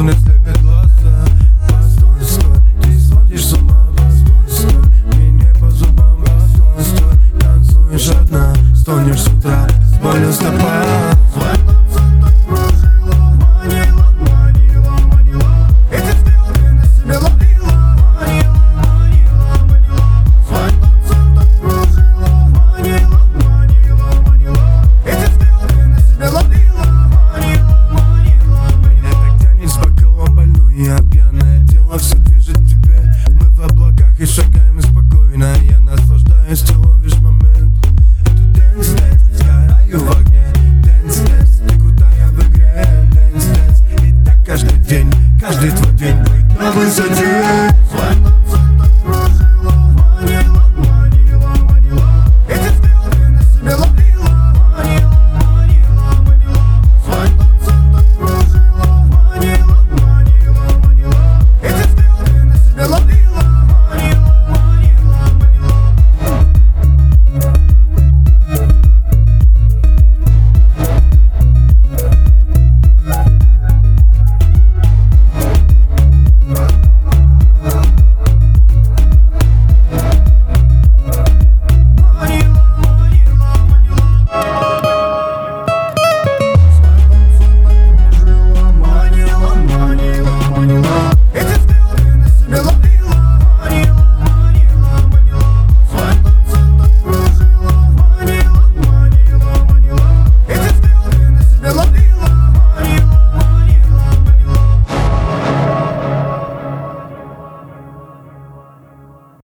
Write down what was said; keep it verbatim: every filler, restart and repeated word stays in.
не слепит глаза. Постой, стой, ты сводишь с ума. Постой, стой, мне не по зубам. Постой, стой, танцуешь одна. Стонешь с утра с болью в стопах. Я пьяное тело все движет тебе. Мы в облаках и шагаем спокойно. Я наслаждаюсь, ты ловишь момент. Это dance, dance, сгораю в огне. Dance, dance, ты крутая в игре. Dance, dance, и так каждый день, каждый твой день будет на высоте.